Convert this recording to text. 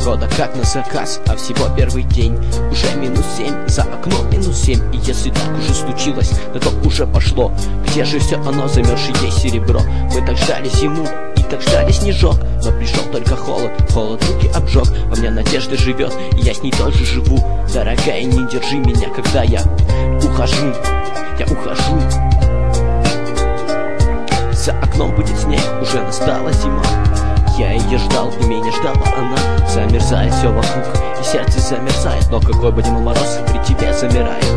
Погода как на заказ, а всего первый день. Уже -7, за окном -7. И если так уже случилось, да то уже пошло. Где же все оно, замерзшее серебро? Мы так ждали зиму, и так ждали снежок. Но пришел только холод, холод руки обжег. Во мне надежда живет, и я с ней тоже живу. Дорогая, не держи меня, когда я ухожу. Я ухожу. За окном будет снег, уже настала зима. Я ее ждал, и меня ждала она. Замерзает все вокруг, и сердце замерзает. Но какой бы ни был мороз, при тебе замирает.